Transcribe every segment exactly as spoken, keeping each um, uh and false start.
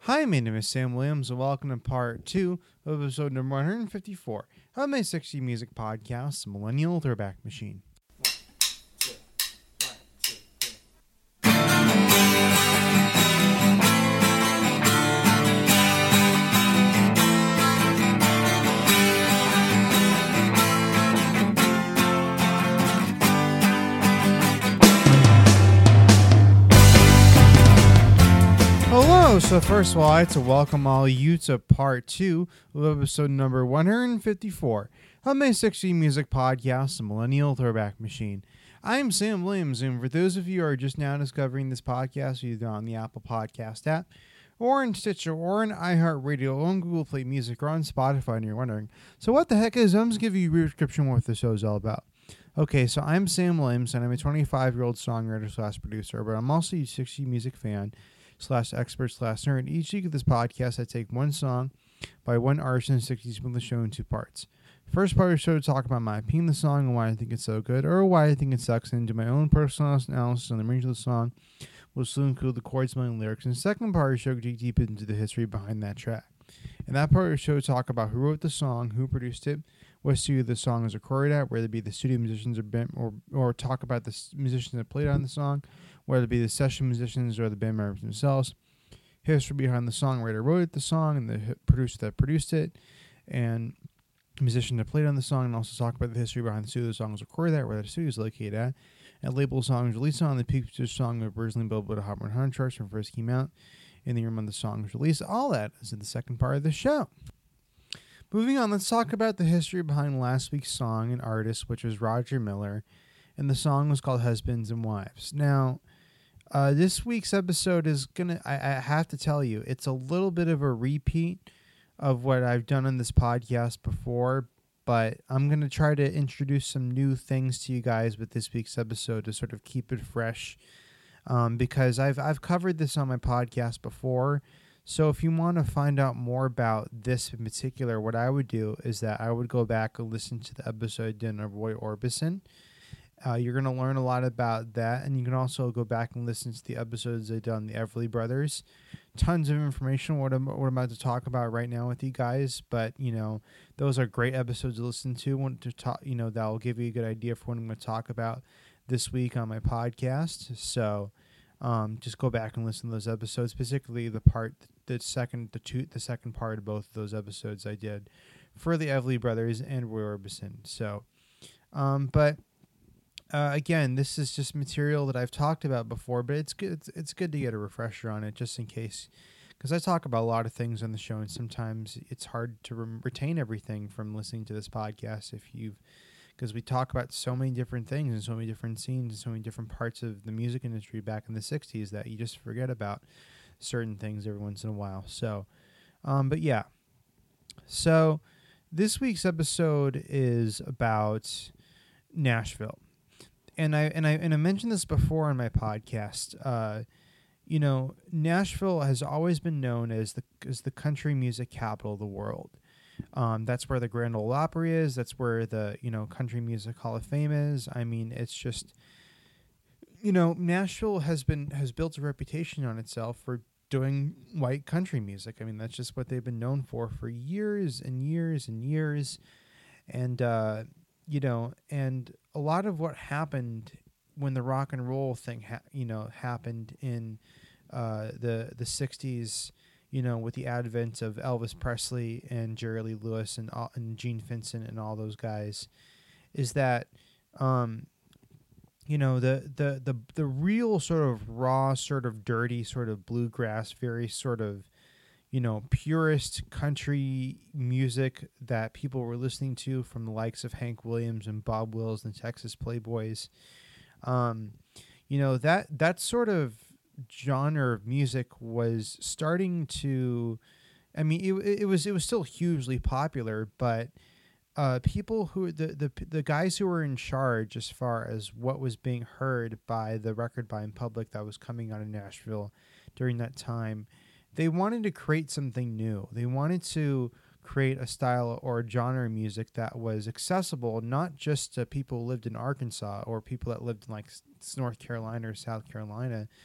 Hi, my name is Sam Williams, and welcome to part two of episode number one hundred fifty-four of my sixty Music Podcast, Millennial Throwback Machine. Hello, so first of all, I'd like to welcome all you to part two of episode number one hundred fifty-four of my sixty Music Podcast, The Millennial Throwback Machine. I'm Sam Williams, and for those of you who are just now discovering this podcast, either on the Apple Podcast app, or in Stitcher, or in iHeartRadio, or on Google Play Music, or on Spotify, and you're wondering, so what the heck is, I'm just going to give you a brief description of what the show is all about. Okay, so I'm Sam Williams, and I'm a twenty-five-year-old songwriter slash producer, but I'm also a sixty music fan slash expert slash nerd. Each week of this podcast, I take one song by one artist in the sixties from the show in two parts. First part of the show to talk about my opinion of the song and why I think it's so good, or why I think it sucks, and do my own personal analysis on the range of the song, which will include the chords, melody, and lyrics. And the second part of the show to dig deep into the history behind that track. In that part of the show, to talk about who wrote the song, who produced it, what studio the song was recorded at, whether it be the studio musicians or band, or or talk about the musicians that played on the song, whether it be the session musicians or the band members themselves, history behind the songwriter who wrote the song and the producer that produced it, and the musician that played on the song, and also talk about the history behind the studio the song was recorded at, where the studio is located at, and label songs released on the peak of song that originally Billboard Hot one hundred charts when it first came out, in the year when the song was released. All that is in the second part of the show. Moving on, let's talk about the history behind last week's song and artist, which was Roger Miller, and the song was called Husbands and Wives. Now, uh, this week's episode is gonna, I, I have to tell you, it's a little bit of a repeat of what I've done on this podcast before, but I'm going to try to introduce some new things to you guys with this week's episode to sort of keep it fresh, um, because I've I've covered this on my podcast before. So if you want to find out more about this in particular, what I would do is that I would go back and listen to the episode I did on Roy Orbison. Uh, you're going to learn a lot about that, and you can also go back and listen to the episodes I did on the Everly Brothers. Tons of information, what I'm, what I'm about to talk about right now with you guys, but, you know, those are great episodes to listen to. Want to talk, you know, that will give you a good idea for what I'm going to talk about this week on my podcast. So um, just go back and listen to those episodes, particularly the part, the second, the two, the second part of both of those episodes I did for the Everly Brothers and Roy Orbison. So, um, but. Uh, again, this is just material that I've talked about before, but it's good. It's, it's good to get a refresher on it, just in case, because I talk about a lot of things on the show, and sometimes it's hard to re- retain everything from listening to this podcast. If you've, because we talk about so many different things and so many different scenes and so many different parts of the music industry back in the sixties that you just forget about certain things every once in a while. So, um, but yeah, so this week's episode is about Nashville. And I and I and I mentioned this before on my podcast. Uh, you know, Nashville has always been known as the as the country music capital of the world. Um, that's where the Grand Ole Opry is. That's where the you know Country Music Hall of Fame is. I mean, it's just, you know, Nashville has been has built a reputation on itself for doing white country music. I mean, that's just what they've been known for for years and years and years, and. Uh, You know, and a lot of what happened when the rock and roll thing, ha- you know, happened in uh, the the sixties, you know, with the advent of Elvis Presley and Jerry Lee Lewis and all, and Gene Vincent and all those guys, is that, um, you know, the, the the the real sort of raw, sort of dirty, sort of bluegrass, very sort of, you know, purist country music that people were listening to from the likes of Hank Williams and Bob Wills and Texas Playboys. Um, you know, that that sort of genre of music was starting to, I mean, it it was it was still hugely popular, but uh, people who the, the the guys who were in charge as far as what was being heard by the record buying public that was coming out of Nashville during that time, they wanted to create something new. They wanted to create a style or a genre of music that was accessible not just to people who lived in Arkansas or people that lived in like North Carolina or South Carolina.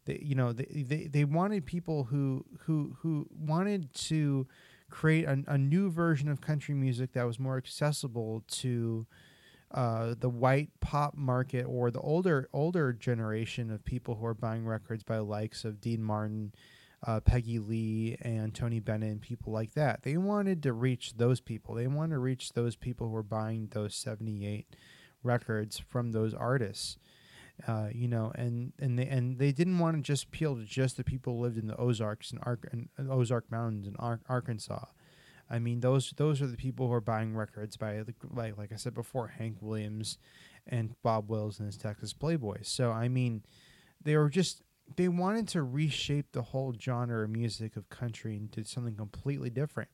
They, you know, they, they, they wanted people who who who wanted to create a, a new version of country music that was more accessible to uh, the white pop market or the older older generation of people who are buying records by the likes of Dean Martin, uh, Peggy Lee, and Tony Bennett, and people like that. They wanted to reach those people. They wanted to reach those people who were buying those seventy-eight records from those artists. Uh, you know, and and they and they didn't want to just appeal to just the people who lived in the Ozarks and, Ar- and Ozark Mountains in Ar- Arkansas. I mean, those those are the people who are buying records by, like like I said before, Hank Williams and Bob Wills and his Texas Playboys. So I mean, they were just they wanted to reshape the whole genre of music of country into something completely different.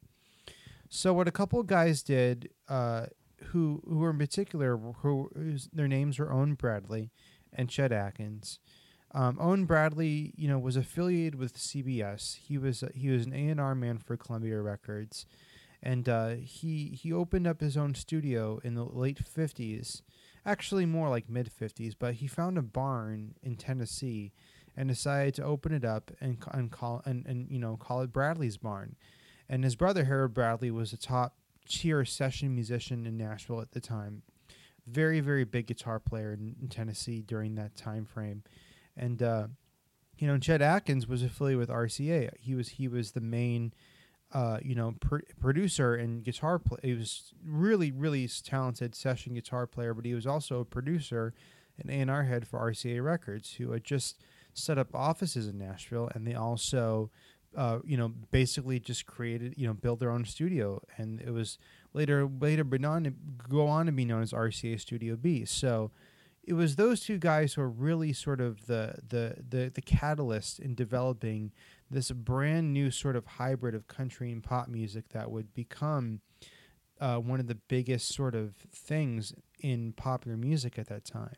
So what a couple of guys did, uh, who who were in particular, who whose, their names were Owen Bradley and Chet Atkins. Um, Owen Bradley, you know, was affiliated with C B S. He was uh, he was an A and R man for Columbia Records, and uh, he he opened up his own studio in the late fifties, actually more like mid fifties. But he found a barn in Tennessee, and decided to open it up and and call and, and you know call it Bradley's Barn. And his brother Harold Bradley was a top tier session musician in Nashville at the time. Very, very big guitar player in, in Tennessee during that time frame. And uh, you know, Chet Atkins was affiliated with R C A. He was he was the main, uh, you know, pr- producer and guitar player. He was really really talented session guitar player, but he was also a producer and A and R head for R C A Records, who had just set up offices in Nashville, and they also, uh, you know, basically just created, you know, built their own studio, and it was later later but on go on to be known as R C A Studio B. So it was those two guys who are really sort of the the the the catalyst in developing this brand new sort of hybrid of country and pop music that would become uh, one of the biggest sort of things in popular music at that time.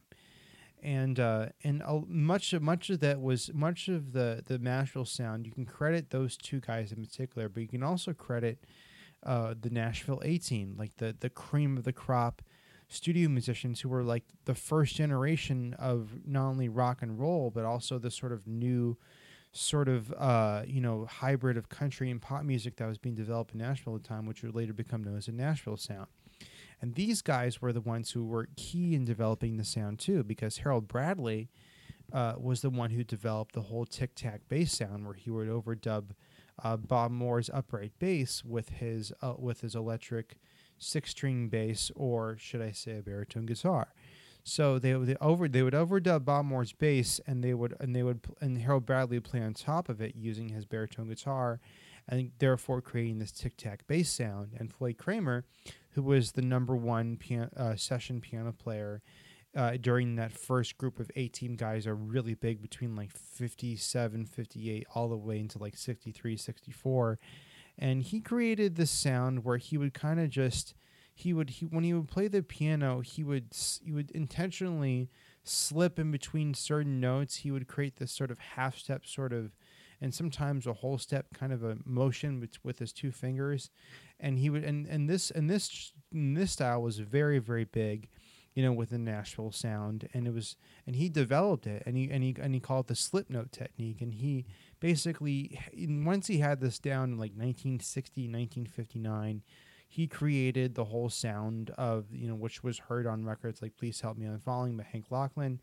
And uh, and uh, much of much of that was much of the the Nashville sound. You can credit those two guys in particular, but you can also credit uh, the Nashville A-Team, like the the cream of the crop studio musicians who were like the first generation of not only rock and roll, but also the sort of new sort of uh, you know hybrid of country and pop music that was being developed in Nashville at the time, which would later become known as the Nashville sound. And these guys were the ones who were key in developing the sound too, because Harold Bradley uh, was the one who developed the whole tic-tac bass sound, where he would overdub uh, Bob Moore's upright bass with his uh, with his electric six-string bass, or should I say a baritone guitar. So they would they over they would overdub Bob Moore's bass, and they would and they would and Harold Bradley would play on top of it using his baritone guitar, and therefore creating this tic-tac bass sound. And Floyd Kramer, who was the number one pian- uh, session piano player uh, during that first group of A-Team guys, are really big between like fifty-seven, fifty-eight, all the way into like sixty-three, sixty-four. And he created this sound where he would kind of just, he would, he, when he would play the piano, he would, he would intentionally slip in between certain notes. He would create this sort of half step sort of, and sometimes a whole step kind of a motion with, with his two fingers. And he would, and, and this, and this, and this style was very, very big, you know, with the Nashville sound. And it was, and he developed it, and he, and he, and he called it the slip note technique. And he basically, once he had this down in like nineteen sixty, nineteen fifty-nine, he created the whole sound of, you know, which was heard on records like Please Help Me I'm Falling by Hank Lachlan.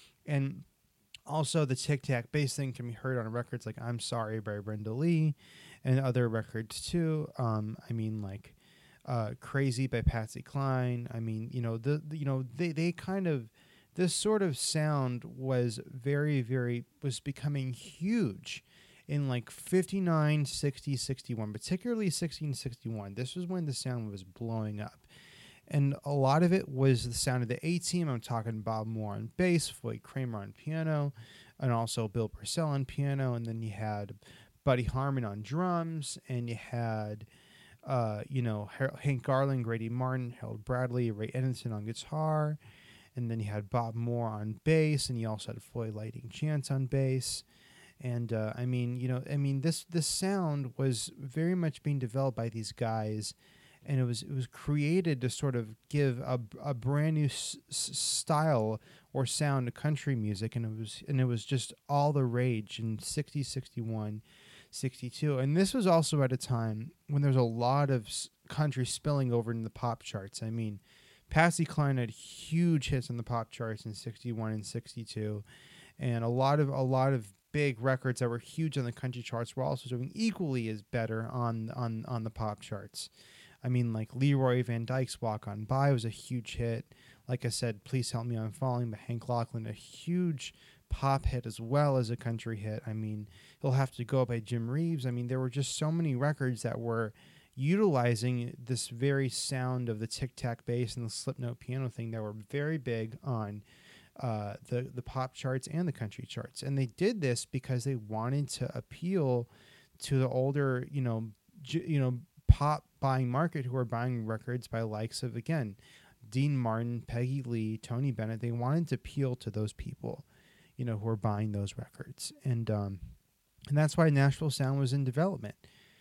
And also the tic-tac bass thing can be heard on records like I'm Sorry by Brenda Lee, and other records too. Um, I mean, like uh, Crazy by Patsy Cline. I mean, you know, the, the you know they, they kind of, this sort of sound was very, very, was becoming huge in like fifty-nine, sixty, sixty-one, particularly sixteen sixty-one. This was when the sound was blowing up. And a lot of it was the sound of the A-Team. I'm talking Bob Moore on bass, Floyd Kramer on piano, and also Bill Purcell on piano. And then you had Buddy Harman on drums, and you had, uh, you know, Har- Hank Garland, Grady Martin, Harold Bradley, Ray Edison on guitar. And then you had Bob Moore on bass, and you also had Floyd Lighting Chance on bass. And uh, I mean, you know, I mean, this this sound was very much being developed by these guys, and it was it was created to sort of give a, a brand new s- s- style or sound of country music, and it was and it was just all the rage in sixty, sixty-one, sixty-two. And this was also at a time when there's a lot of country spilling over into the pop charts. I mean, Patsy Cline had huge hits on the pop charts in sixty-one and sixty-two, and a lot of a lot of big records that were huge on the country charts were also doing equally as better on on on the pop charts. I mean, like Leroy Van Dyke's Walk On By was a huge hit. Like I said, Please Help Me I'm Falling by Hank Lachlan, a huge pop hit as well as a country hit. I mean, He'll Have to Go by Jim Reeves. I mean, there were just so many records that were utilizing this very sound of the tic-tac bass and the slip note piano thing that were very big on uh, the, the pop charts and the country charts. And they did this because they wanted to appeal to the older, you know, j- you know, pop buying market who are buying records by likes of, again, Dean Martin, Peggy Lee, Tony Bennett. They wanted to appeal to those people, you know, who are buying those records. And, um, and that's why Nashville Sound was in development.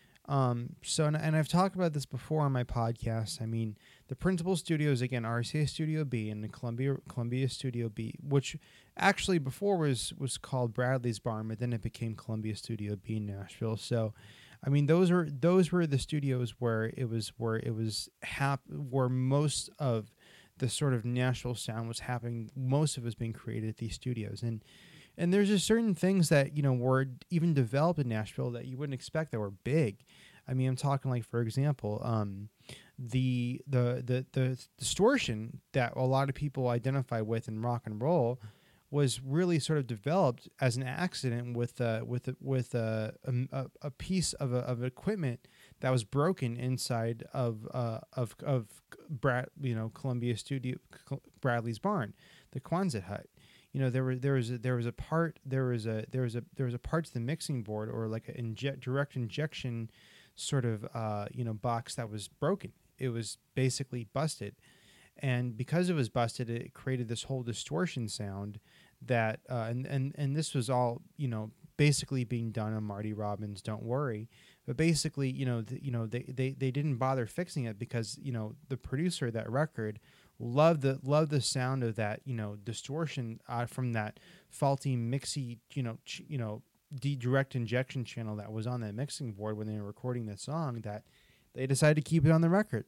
Um, so, and, and I've talked about this before on my podcast. I mean, the principal studios, again, R C A Studio B and the Columbia, Columbia Studio B, which actually before was, was called Bradley's Barn, but then it became Columbia Studio B in Nashville. So, I mean, those are, those were the studios where it was, where it was hap, where most of the sort of Nashville sound was happening. Most of it was being created at these studios. And, And there's just certain things that, you know, were even developed in Nashville that you wouldn't expect that were big. I mean, I'm talking like, for example, um, the, the the the distortion that a lot of people identify with in rock and roll was really sort of developed as an accident with uh, with with uh, a, a piece of a, of equipment that was broken inside of uh, of of Brad, you know, Columbia Studio Bradley's Barn, the Quonset hut. You know, there was there was a, there was a part there was a there was a there was a part to the mixing board, or like a inject direct injection sort of uh, you know, box that was broken. It was basically busted, and because it was busted, it created this whole distortion sound that uh, and and and this was all, you know, basically being done on Marty Robbins' Don't Worry. But basically, you know, the, you know they, they they didn't bother fixing it because, you know, the producer of that record loved the loved the sound of that, you know, distortion uh, from that faulty mixy, you know, ch- you know, D direct injection channel that was on that mixing board when they were recording the song, that they decided to keep it on the record.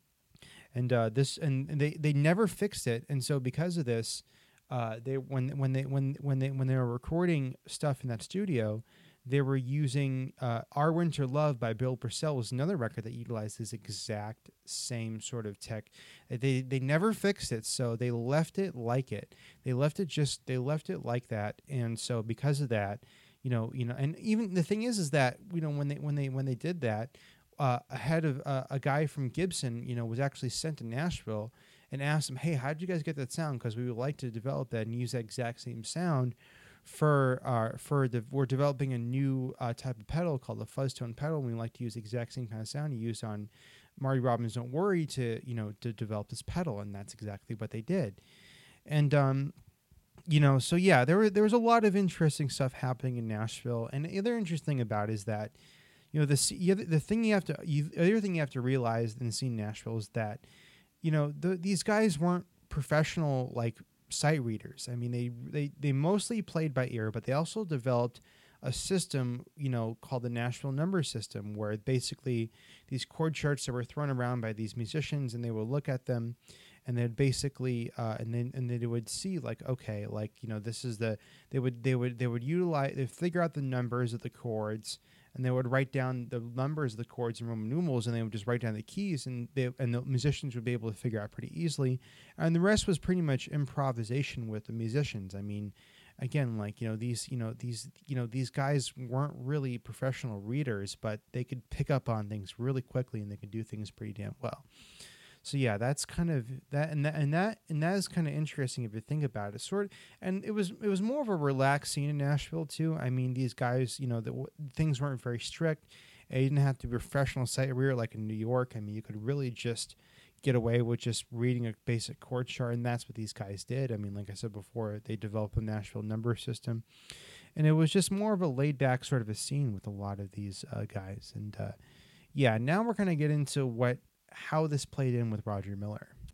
And uh, this and they, they never fixed it, and so because of this, uh, they when when they when when they when they were recording stuff in that studio, they were using uh, Our Winter Love by Bill Purcell was another record that utilized this exact same sort of tech. They they never fixed it, so they left it like it. They left it just they left it like that, and so because of that, you know, you know, and even the thing is, is that, you know, when they when they when they did that, uh, ahead of uh, a guy from Gibson, you know, was actually sent to Nashville and asked him, "Hey, how did you guys get that sound? Because we would like to develop that and use that exact same sound." For uh, for the we're developing a new uh, type of pedal called the fuzz tone pedal. And we like to use the exact same kind of sound you use on Marty Robbins' Don't Worry to, you know, to develop this pedal, and that's exactly what they did. And um, you know, so yeah, there were there was a lot of interesting stuff happening in Nashville. And the other interesting about it is that, you know, the you the thing you have to you, the other thing you have to realize in seeing Nashville is that, you know, the, these guys weren't professional like sight readers. I mean, they, they they mostly played by ear, but they also developed a system, you know, called the Nashville number system, where basically these chord charts that were thrown around by these musicians, and they would look at them, and they'd basically uh, and then and they would see like, okay, like, you know, this is the they would they would they would utilize they figure out the numbers of the chords, and they would write down the numbers of the chords in Roman numerals, and they would just write down the keys, and they and the musicians would be able to figure out pretty easily. And the rest was pretty much improvisation with the musicians. I mean, again, like, you know, these, you know, these, you know, these guys weren't really professional readers, but they could pick up on things really quickly, and they could do things pretty damn well. So yeah, that's kind of that, and that, and that, and that is kind of interesting if you think about it. Sort of, and it was it was more of a relaxed scene in Nashville too. I mean, these guys, you know, the w- things weren't very strict. And you didn't have to be a professional sight reader like in New York. I mean, you could really just get away with just reading a basic chord chart, and that's what these guys did. I mean, like I said before, they developed a Nashville number system, and it was just more of a laid back sort of a scene with a lot of these uh, guys. And uh, yeah, now we're gonna get into what. how this played in with Roger Miller.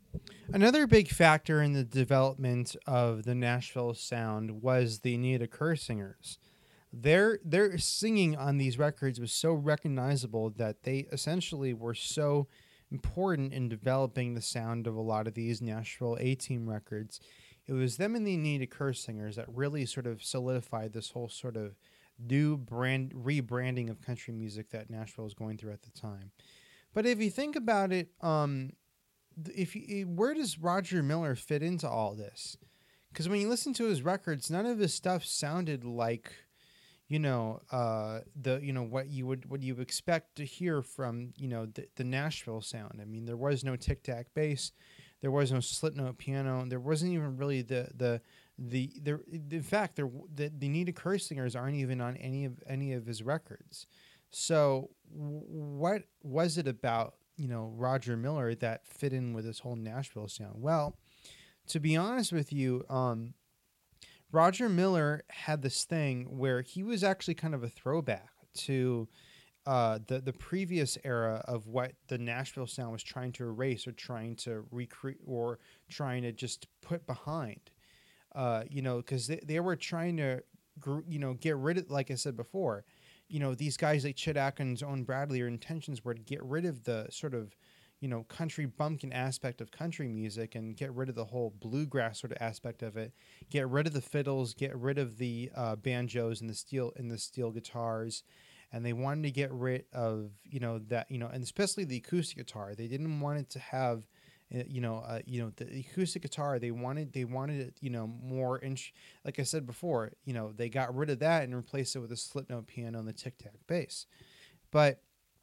Another big factor in the development of the Nashville sound was the Anita Kerr singers. Their their singing on these records was so recognizable that they essentially were so important in developing the sound of a lot of these Nashville A-Team records. It was them and the Anita Kerr singers that really sort of solidified this whole sort of new brand rebranding of country music that Nashville was going through at the time. But if you think about it, um, if you, where does Roger Miller fit into all this? Because when you listen to his records, none of his stuff sounded like, you know, uh, the you know what you would what you would expect to hear from you know the, the Nashville sound. I mean, there was no tic tac bass, there was no slit note piano, there wasn't even really the the the there. In fact, there the, the Anita Kerr singers aren't even on any of any of his records. So, w- what was it about you know Roger Miller that fit in with this whole Nashville sound? Well, to be honest with you, um, Roger Miller had this thing where he was actually kind of a throwback to uh, the the previous era of what the Nashville sound was trying to erase or trying to recreate or trying to just put behind. Uh, you know, because they, they were trying to, gr- you know, get rid of, like I said before, you know, these guys like Chet Atkins, Owen Bradley, their intentions were to get rid of the sort of, you know, country bumpkin aspect of country music and get rid of the whole bluegrass sort of aspect of it. Get rid of the fiddles, get rid of the uh, banjos and the steel and the steel guitars, and they wanted to get rid of you know that you know and especially the acoustic guitar. They didn't want it to have uh, you know, uh, you know, the acoustic guitar. They wanted, they wanted it, you know, more. Inch, like I said before, you know, they got rid of that and replaced it with a split note piano and the tic tac bass. But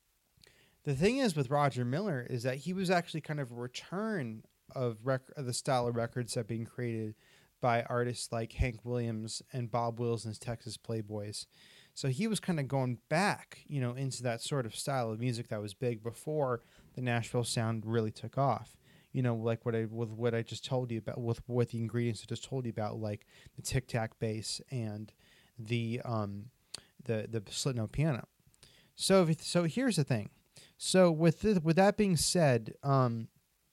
the thing is with Roger Miller is that he was actually kind of a return of, rec- of the style of records that being created by artists like Hank Williams and Bob Wills and his Texas Playboys. So he was kind of going back, you know, into that sort of style of music that was big before the Nashville sound really took off. You know, like what I with what I just told you about, with what the ingredients I just told you about, like the tic tac bass and the um the the slit note piano. So if, so here's the thing. So with this, with that being said, um,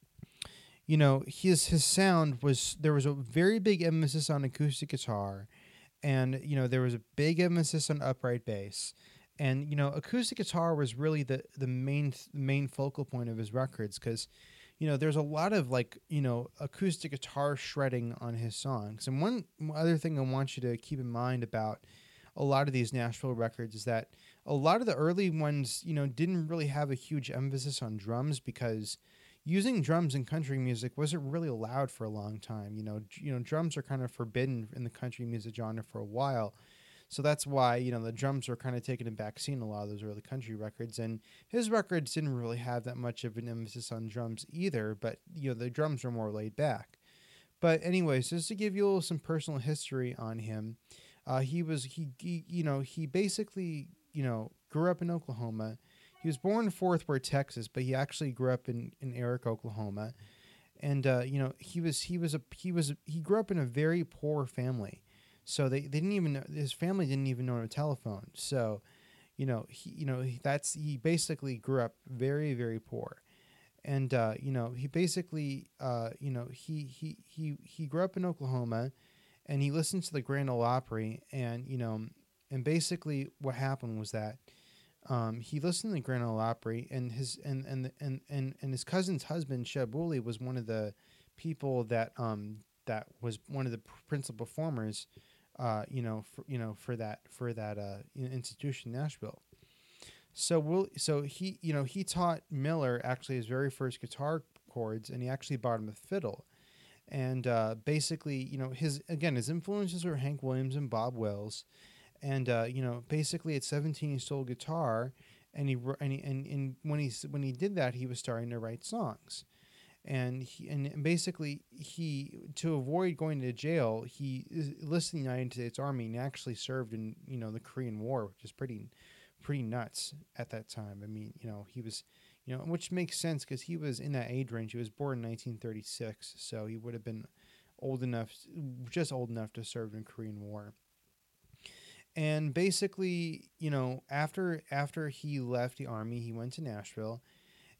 you know, his his sound was, there was a very big emphasis on acoustic guitar, and you know there was a big emphasis on upright bass, and you know acoustic guitar was really the the main main focal point of his records, because you know there's a lot of like you know acoustic guitar shredding on his songs. And one other thing I want you to keep in mind about a lot of these Nashville records is that a lot of the early ones, you know, didn't really have a huge emphasis on drums, because using drums in country music wasn't really allowed for a long time. You know, d- you know, drums are kind of forbidden in the country music genre for a while. So that's why, you know, the drums were kind of taking a back seat in a lot of those early country records. And his records didn't really have that much of an emphasis on drums either, but, you know, the drums were more laid back. But anyways, just to give you a little, some personal history on him, uh, he was he, he you know he basically you know grew up in Oklahoma. He was born in Fort Worth, Texas, but he actually grew up in, in Eric, Oklahoma. And uh, you know he was he was a he was he grew up in a very poor family, so they, they didn't even know, his family didn't even know a telephone. So you know he you know he, that's he basically grew up very very poor. And uh, you know he basically uh, you know he, he he he grew up in Oklahoma, and he listened to the Grand Ole Opry, and you know and basically what happened was that um, he listened to the Grand Ole Opry, and his and and and and, and his cousin's husband Sheb Woolley was one of the people that um that was one of the principal performers, uh you know for you know for that for that uh institution, Nashville. So Will so he you know he taught Miller actually his very first guitar chords, and he actually bought him a fiddle. And uh, basically, you know, his again his influences were Hank Williams and Bob Wells. And uh, you know, basically at seventeen he stole guitar, and he wr- and, he, and and when he s- when he did that, he was starting to write songs. And he, and basically he, to avoid going to jail, he is- enlisted in the United States Army and actually served in you know the Korean War, which is pretty pretty nuts at that time. I mean, you know, he was, you know, which makes sense because he was in that age range. He was born in nineteen thirty-six, so he would have been old enough, just old enough to serve in Korean War. And basically, you know, after after he left the army, he went to Nashville,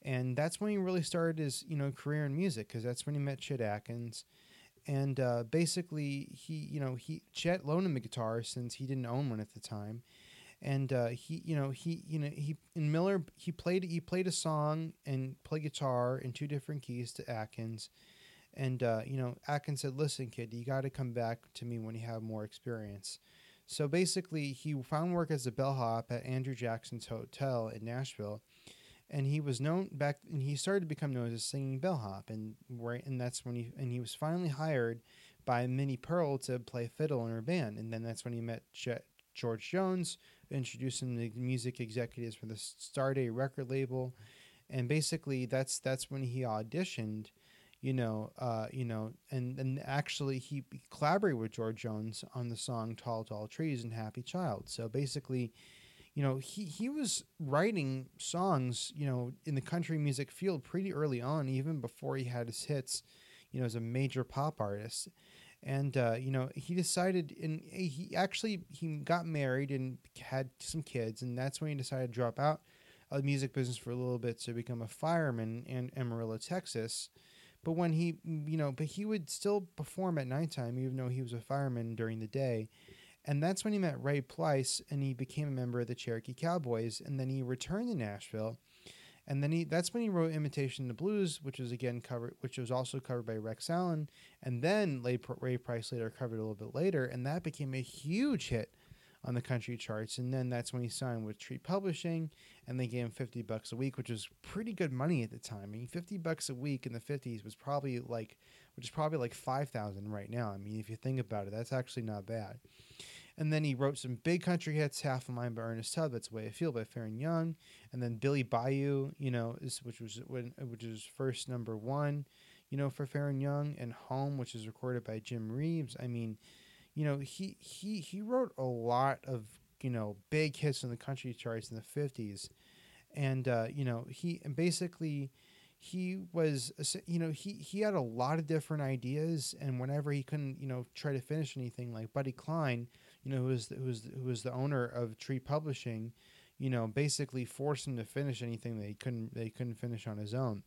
And that's when he really started his, you know, career in music, because that's when he met Chet Atkins. And uh, basically, he, you know, he Chet loaned him a guitar since he didn't own one at the time. And uh, he, you know, he, you know, he in Miller, he played, he played a song and played guitar in two different keys to Atkins. And uh, you know, Atkins said, "Listen, kid, you got to come back to me when you have more experience." So basically, he found work as a bellhop at Andrew Jackson's Hotel in Nashville, and he was known back. And he started to become known as a singing bellhop, and right, and that's when he and he was finally hired by Minnie Pearl to play fiddle in her band, and then that's when he met Je- George Jones, introduced him to music executives for the Starday record label, and basically that's that's when he auditioned, you know, uh, you know, and and actually he collaborated with George Jones on the song "Tall Tall Trees" and "Happy Child." So basically, you know, he he was writing songs, you know, in the country music field pretty early on, even before he had his hits, you know, as a major pop artist. And uh, you know, he decided, and he actually he got married and had some kids, and that's when he decided to drop out of the music business for a little bit to become a fireman in Amarillo, Texas. But when he, you know, but he would still perform at nighttime, even though he was a fireman during the day. And that's when he met Ray Pleiss, and he became a member of the Cherokee Cowboys. And then he returned to Nashville, and then he that's when he wrote "Imitation the Blues," which was again covered, which was also covered by Rex Allen. And then Ray Price later covered it a little bit later, and that became a huge hit on the country charts. And then that's when he signed with Tree Publishing, and they gave him fifty bucks a week, which was pretty good money at the time. I mean, fifty bucks a week in the fifties was probably like, which is probably like five thousand right now. I mean, if you think about it, that's actually not bad. And then he wrote some big country hits: "Half of Mine" by Ernest Tubb, "That's the Way I Feel" by Faron Young, and then "Billy Bayou," you know, is, which was when which was first number one, you know, for Faron Young, and "Home," which is recorded by Jim Reeves. I mean, you know, he he he wrote a lot of, you know, big hits in the country charts in the fifties, and uh, you know, he and basically he was, you know, he he had a lot of different ideas, and whenever he couldn't, you know, try to finish anything, like Buddy Klein, you know, who was who was who was the owner of Tree Publishing, you know, basically forced him to finish anything that he couldn't they couldn't finish on his own.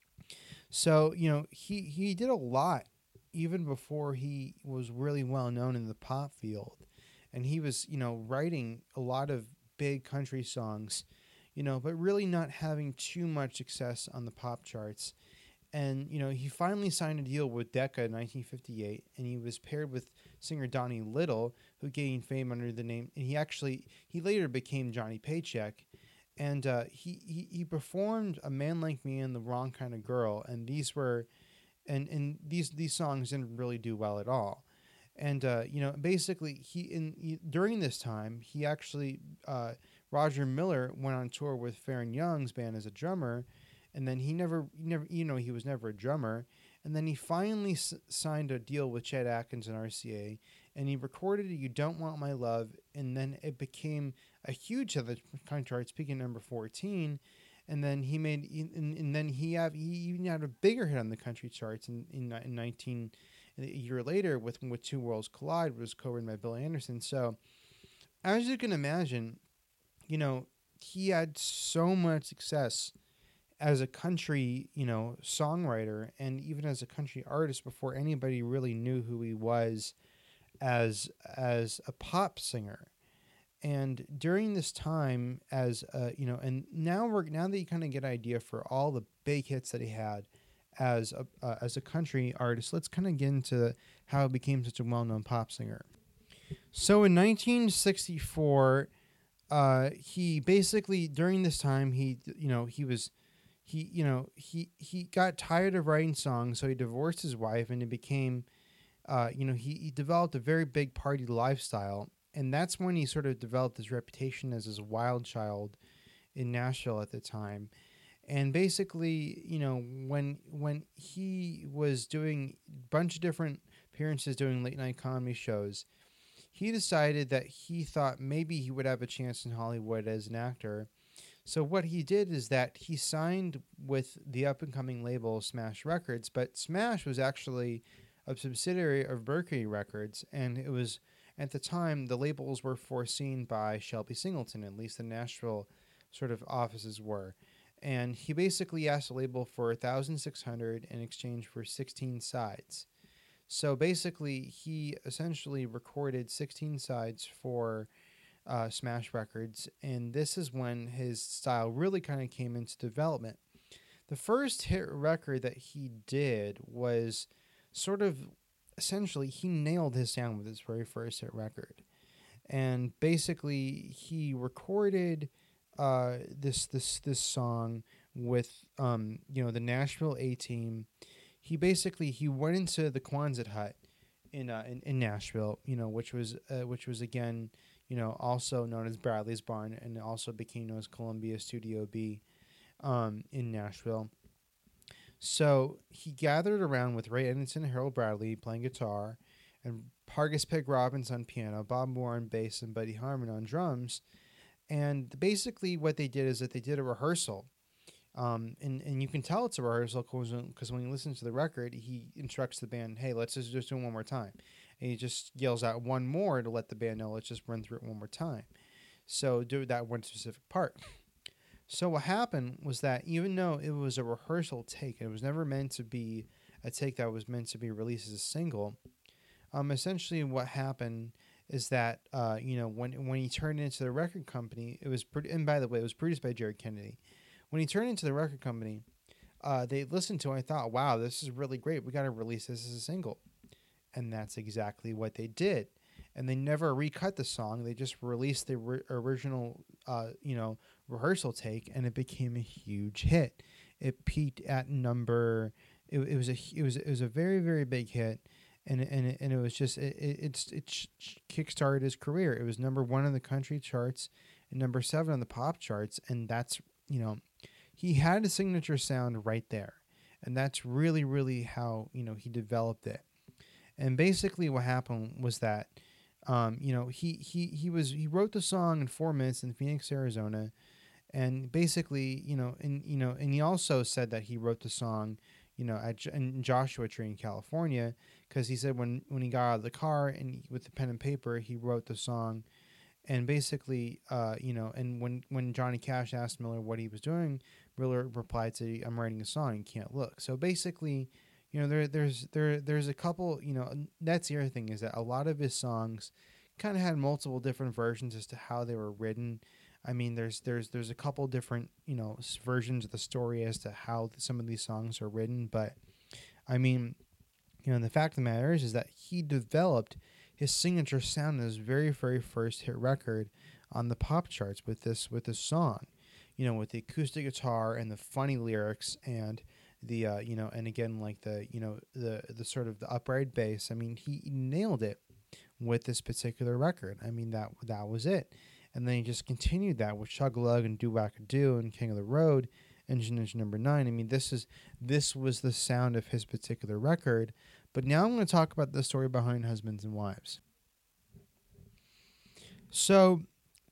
So, you know, he he did a lot even before he was really well known in the pop field, and he was, you know, writing a lot of big country songs, you know, but really not having too much success on the pop charts. And, you know, he finally signed a deal with Decca in nineteen fifty-eight, and he was paired with singer Donnie Little, who gained fame under the name, and he actually, he later became Johnny Paycheck. And uh, he, he, he performed "A Man Like Me" and "The Wrong Kind of Girl," and these were, and, and these, these songs didn't really do well at all. And, uh, you know, basically, he, in he, during this time, he actually, uh, Roger Miller went on tour with Faron Young's band as a drummer, and then he never, he never, you know, he was never a drummer. And then he finally s- signed a deal with Chet Atkins and R C A, and he recorded "You Don't Want My Love," and then it became a huge hit of the country charts, peaking number fourteen. And then he made, and, and then he have he even had a bigger hit on the country charts in in, in nineteen, a year later with "With Two Worlds Collide," was co-written by Bill Anderson. So as you can imagine, you know, he had so much success as a country, you know, songwriter, and even as a country artist before anybody really knew who he was as as a pop singer. And during this time, as uh, you know, and now we're now that you kind of get an idea for all the big hits that he had as a uh, as a country artist, let's kind of get into how he became such a well-known pop singer. So in nineteen sixty-four, uh, he basically, during this time, he you know he was he you know he he got tired of writing songs, so he divorced his wife, and it became, uh, you know he, he developed a very big party lifestyle, and that's when he sort of developed his reputation as this wild child in Nashville at the time. And basically, you know, when when he was doing a bunch of different appearances doing late night comedy shows, he decided that he thought maybe he would have a chance in Hollywood as an actor. So what he did is that he signed with the up and coming label Smash Records, but Smash was actually a subsidiary of Mercury Records, and it was, at the time, the labels were foreseen by Shelby Singleton, at least the Nashville sort of offices were. and he basically asked the label for one thousand six hundred in exchange for sixteen sides. So basically, he essentially recorded sixteen sides for uh, Smash Records, and this is when his style really kind of came into development. The first hit record that he did was sort of essentially he nailed his sound with his very first hit record, and basically he recorded uh, this this this song with um, you know the Nashville A Team. He basically he went into the Quonset hut in uh, in, in Nashville, you know, which was uh, which was again, you know, also known as Bradley's Barn, and it also became known as Columbia Studio B um, in Nashville. So he gathered around with Ray Edington and Harold Bradley playing guitar, and Hargis Pig Robbins on piano, Bob Moore on bass, and Buddy Harman on drums. And basically what they did is that they did a rehearsal. Um, and, and you can tell it's a rehearsal because when you listen to the record, he instructs the band, hey, let's just, just do it one more time. And he just yells out one more to let the band know, let's just run through it one more time. So do that one specific part. So what happened was that even though it was a rehearsal take, and it was never meant to be a take that was meant to be released as a single, um, essentially what happened is that, uh, you know, when when he turned into the record company, it was, pro- and by the way, it was produced by Jared Kennedy. When he turned into the record company, uh, they listened to it and thought, wow, this is really great. We got to release this as a single. And that's exactly what they did. And they never recut the song. They just released the ri- original, uh, you know, rehearsal take, and it became a huge hit. It peaked at number. It, it was a it was it was a very very big hit, and and it, and it was just it it it's, it sh- kickstarted his career. It was number one on the country charts, and number seven on the pop charts, and that's you know, he had a signature sound right there, and that's really really how you know he developed it. And basically, what happened was that. Um, you know, he, he, he was he wrote the song in four minutes in Phoenix, Arizona, and basically, you know, and you know, and he also said that he wrote the song, you know, at in Joshua Tree in California, because he said when when he got out of the car and he, with the pen and paper, he wrote the song, and basically, uh, you know, and when when Johnny Cash asked Miller what he was doing, Miller replied to, "I'm writing a song, you can't look." So basically. You know, there, there's, there, there's a couple. You know, that's the other thing is that a lot of his songs kind of had multiple different versions as to how they were written. I mean, there's, there's, there's a couple different, you know, versions of the story as to how some of these songs are written. But I mean, you know, the fact of the matter is, is that he developed his signature sound in his very, very first hit record on the pop charts with this, with this song. You know, with the acoustic guitar and the funny lyrics and. The uh, you know, and again, like the you know the the sort of the upright bass. I mean, he nailed it with this particular record. I mean, that that was it. And then he just continued that with Chug-a-Lug and Do-Wacka-Do and King of the Road, Engine Engine Number Nine. I mean, this is this was the sound of his particular record. But now I'm going to talk about the story behind Husbands and Wives. So.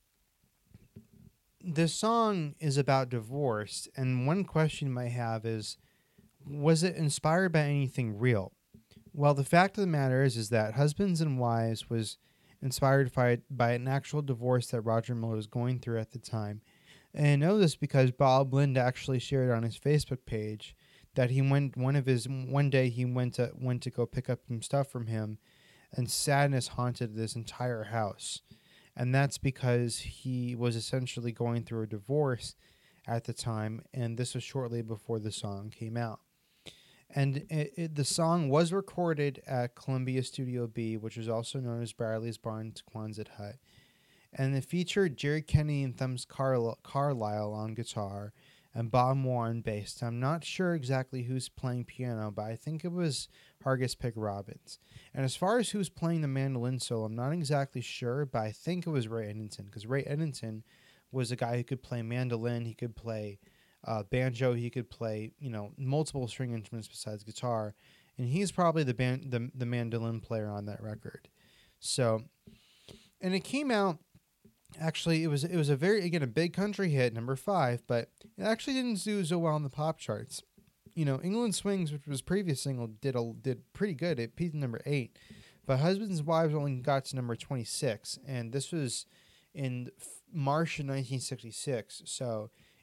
This song is about divorce, and one question you might have is, was it inspired by anything real? Well, the fact of the matter is, is that Husbands and Wives was inspired by, by an actual divorce that Roger Miller was going through at the time. And I know this because Bob Lind actually shared on his Facebook page that he went one of his one day he went to went to go pick up some stuff from him, and sadness haunted this entire house. And that's because he was essentially going through a divorce at the time, and this was shortly before the song came out. And it, it, the song was recorded at Columbia Studio B, which was also known as Bradley's Barn Quonset Hut. And it featured Jerry Kennedy and Thumbs Carl- Carlisle on guitar and Bob Moore on bass. I'm not sure exactly who's playing piano, but I think it was Hargis Pig Robbins. And as far as who's playing the mandolin solo, I'm not exactly sure, but I think it was Ray Edington, because Ray Edington was a guy who could play mandolin, he could play uh, banjo, he could play, you know, multiple string instruments besides guitar, and he's probably the band, the, the mandolin player on that record. So, and it came out. Actually, it was it was a very again a big country hit, number five, but it actually didn't do so well on the pop charts. You know, England Swings, which was previous single, did a, did pretty good. It peaked at number eight, but Husbands and Wives only got to number twenty-six, and this was in March of nineteen sixty-six. So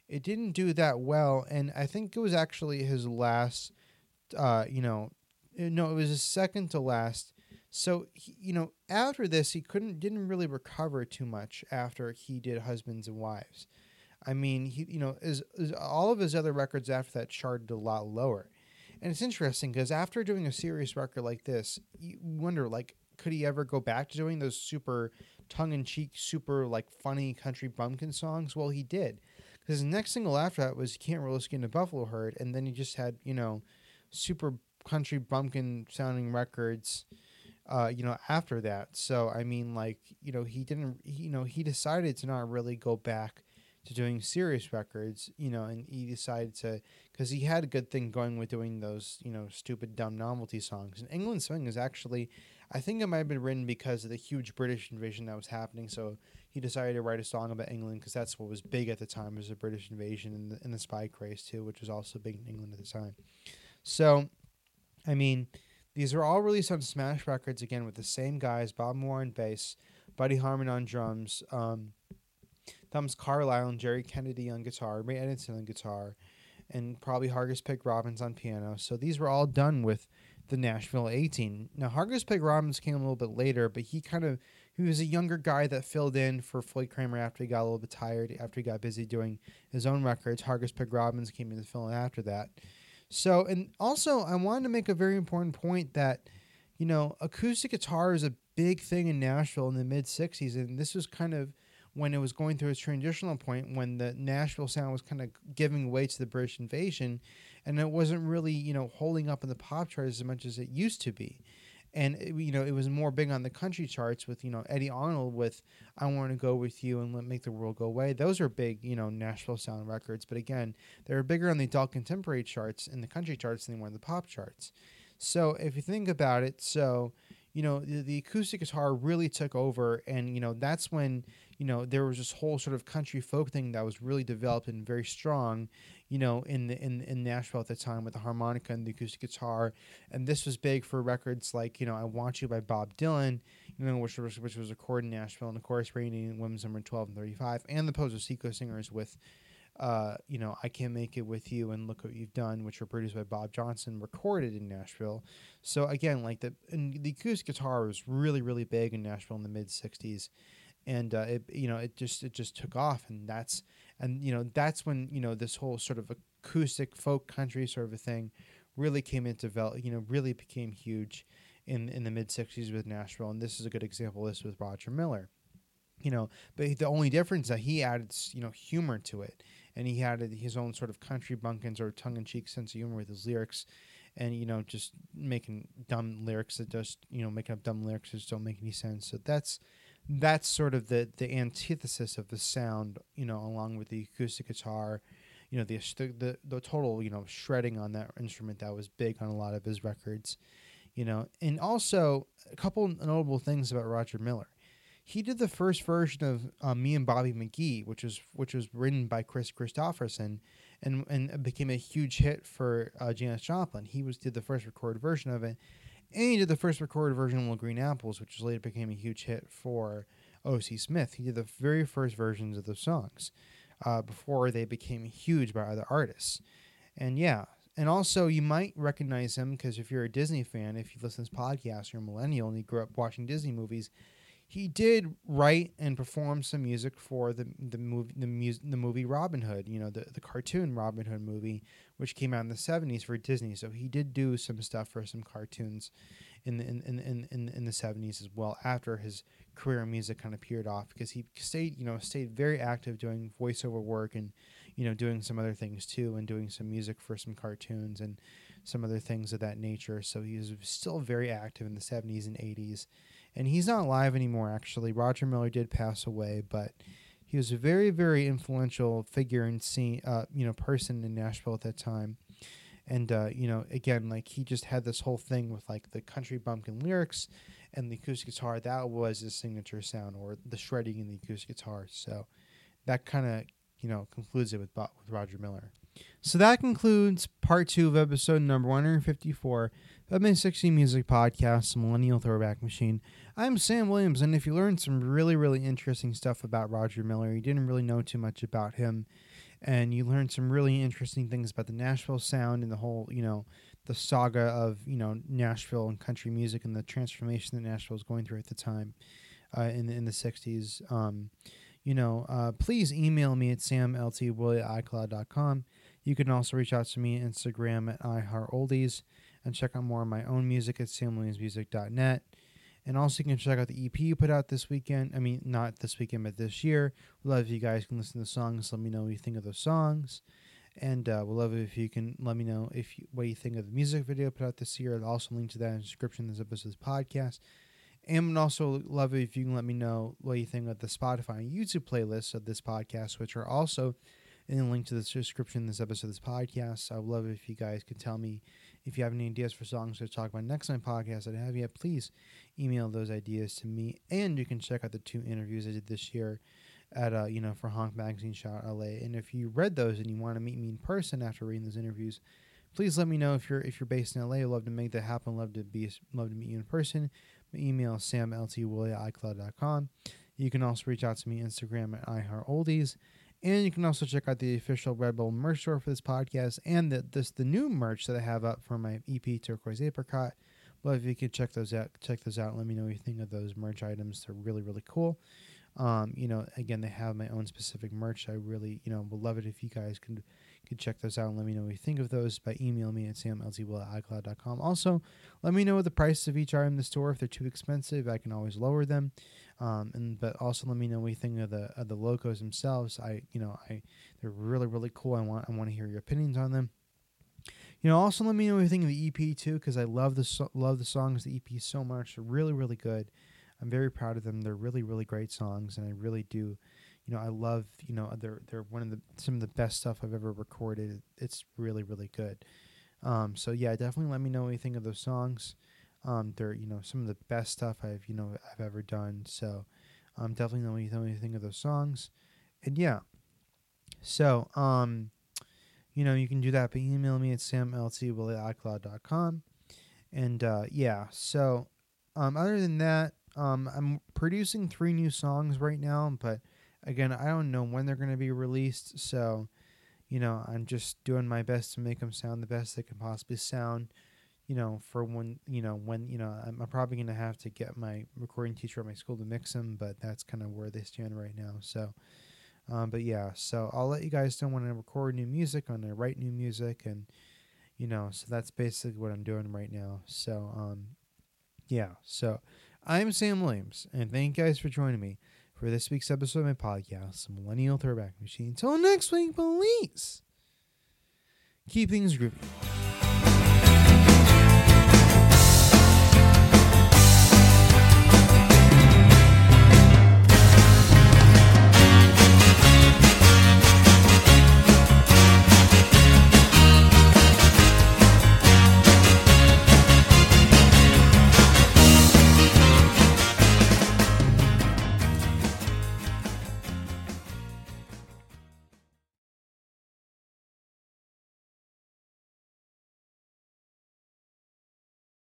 it didn't do that well, and I think it was actually his last. Uh, you know, uh, no, it was his second to last. So he, you know, after this, he couldn't didn't really recover too much after he did Husbands and Wives. I mean, he you know, is all of his other records after that charted a lot lower. And it's interesting because after doing a serious record like this, you wonder, like, could he ever go back to doing those super tongue-in-cheek, super, like, funny country bumpkin songs? Well, he did. Because the next single after that was Can't Roll a Skin to Buffalo Herd, and then he just had, you know, super country bumpkin-sounding records, uh, you know, after that. So, I mean, like, you know, he didn't, he, you know, he decided to not really go back to doing serious records, you know, and he decided to, because he had a good thing going with doing those, you know, stupid, dumb novelty songs. And England Swing is actually, I think it might have been written because of the huge British invasion that was happening. So he decided to write a song about England because that's what was big at the time, was the British invasion and the, and the spy craze too, which was also big in England at the time. So, I mean, these are all released on Smash Records, again, with the same guys, Bob Moore on bass, Buddy Harman on drums, um, Thomas Carlyle and Jerry Kennedy on guitar, Ray Edison on guitar, and probably Hargus Pig Robbins on piano. So these were all done with the Nashville A-Team. Now, Hargus Pig Robbins came a little bit later, but he kind of, he was a younger guy that filled in for Floyd Kramer after he got a little bit tired, after he got busy doing his own records. Hargus Pig Robbins came in to fill in after that. So, and also, I wanted to make a very important point that, you know, acoustic guitar is a big thing in Nashville in the mid-sixties, and this was kind of when it was going through its transitional point, when the Nashville sound was kind of giving way to the British invasion, and it wasn't really, you know, holding up in the pop charts as much as it used to be. And, it, you know, it was more big on the country charts with, you know, Eddie Arnold with I Want to Go With You and Let Make the World Go Away. Those are big, you know, Nashville sound records. But again, they were bigger on the adult contemporary charts and the country charts than they were on the pop charts. So if you think about it, so, you know, the, the acoustic guitar really took over. And, you know, that's when, you know, there was this whole sort of country folk thing that was really developed and very strong, you know, in the in, in Nashville at the time with the harmonica and the acoustic guitar. And this was big for records like, you know, I Want You by Bob Dylan, you know, which was, which was recorded in Nashville, and of course, reigning women's number twelve and thirty-five, and the Pozo Seco Singers with, uh, you know, I Can't Make It With You and Look What You've Done, which were produced by Bob Johnson, recorded in Nashville. So again, like the, and the acoustic guitar was really, really big in Nashville in the mid sixties. And, uh, it, you know, it just, it just took off, and that's, and, you know, that's when, you know, this whole sort of acoustic folk country sort of a thing really came into develop, you know, really became huge in, in the mid sixties with Nashville. And this is a good example of this with Roger Miller, you know, but the only difference is that he added, you know, humor to it, and he added his own sort of country bumpkins or tongue in cheek sense of humor with his lyrics. And, you know, just making dumb lyrics that just, you know, making up dumb lyrics that just don't make any sense. So that's, that's sort of the, the antithesis of the sound, you know, along with the acoustic guitar, you know, the, the the total, you know, shredding on that instrument that was big on a lot of his records, you know. And also a couple notable things about Roger Miller. He did the first version of uh, Me and Bobby McGee, which was which was written by Chris Christopherson, and and it became a huge hit for uh, Janis Joplin. He was did the first recorded version of it. And he did the first recorded version of Little Green Apples, which later became a huge hit for O C. Smith. He did the very first versions of the songs uh, before they became huge by other artists. And yeah, and also you might recognize him because if you're a Disney fan, if you listen to this podcast, you're a millennial and you grew up watching Disney movies, he did write and perform some music for the the movie the, mus- the movie Robin Hood, you know, the, the cartoon Robin Hood movie, which came out in the seventies for Disney. So he did do some stuff for some cartoons in the in in, in, in the seventies as well, after his career in music kind of peered off, because he stayed, you know, stayed very active doing voiceover work and, you know, doing some other things too, and doing some music for some cartoons and some other things of that nature. So he was still very active in the seventies and eighties. And he's not alive anymore, actually. Roger Miller did pass away, but he was a very, very influential figure and scene, uh, you know, person in Nashville at that time. And, uh, you know, again, like he just had this whole thing with like the country bumpkin lyrics and the acoustic guitar. That was his signature sound, or the shredding in the acoustic guitar. So that kind of, you know, concludes it with, with Roger Miller. So that concludes part two of episode number one fifty-four of my sixty Music Podcast, the Millennial Throwback Machine. I'm Sam Williams, and if you learned some really, really interesting stuff about Roger Miller, you didn't really know too much about him, and you learn some really interesting things about the Nashville sound and the whole, you know, the saga of, you know, Nashville and country music and the transformation that Nashville was going through at the time uh, in the, in the sixties. Um, you know, uh, please email me at samltwillie at icloud dot com. You can also reach out to me on Instagram at iHeartOldies and check out more of my own music at sam williams music dot net. And also, you can check out the E P you put out this weekend. I mean, not this weekend, but this year. We'd love if you guys can listen to the songs. Let me know what you think of those songs. And uh, we'd love it if you can let me know if you, what you think of the music video put out this year. I'll also link to that in the description of this episode's podcast. And would also love it if you can let me know what you think of the Spotify and YouTube playlists of this podcast, which are also in the link to the description of this episode of this podcast. I would love it if you guys could tell me if you have any ideas for songs to talk about next time podcast that I have yet. Please email those ideas to me, and you can check out the two interviews I did this year at uh, you know for Honk Magazine Shout L A. And if you read those and you want to meet me in person after reading those interviews, please let me know if you're if you're based in L A. I'd love to make that happen. Love to be love to meet you in person. My email is samltwillie at icloud dot com. You can also reach out to me on Instagram at iHeartOldies. And you can also check out the official Red Bull merch store for this podcast and the this the new merch that I have up for my E P Turquoise Apricot. But if you could check those out, check those out. And let me know what you think of those merch items. They're really really cool. Um, you know, again, they have my own specific merch. I really, you know, would love it if you guys can could check those out and let me know what you think of those by email me at samltwillie at icloud dot com. Also, let me know what the prices of each item in the store. If they're too expensive, I can always lower them. Um, and but also let me know what you think of the of the logos themselves. I, you know, I they're really really cool. I want I want to hear your opinions on them. You know, also let me know what you think of the E P too, because I love the so- love the songs, the E P so much. They're really really good. I'm very proud of them. They're really, really great songs, and I really do, you know, I love, you know, they're they're one of the some of the best stuff I've ever recorded. It's really, really good. Um, so yeah, definitely let me know what you think of those songs. Um, they're, you know, some of the best stuff I've, you know, I've ever done. So, um, definitely know what you, know what you think of those songs, and yeah. So, um, you know, you can do that by email me at samltwillie at icloud dot com, and uh, yeah. So, um, other than that. Um, I'm producing three new songs right now, but again, I don't know when they're going to be released. So, you know, I'm just doing my best to make them sound the best they can possibly sound, you know, for when, you know, when, you know, I'm, I'm probably going to have to get my recording teacher at my school to mix them, but that's kind of where they stand right now. So, um, but yeah, so I'll let you guys know when I record new music, when I write new music, and, you know, so that's basically what I'm doing right now. So, um, yeah, so I'm Sam Williams, and thank you guys for joining me for this week's episode of my podcast, The Millennial Throwback Machine. Until next week, please keep things groovy.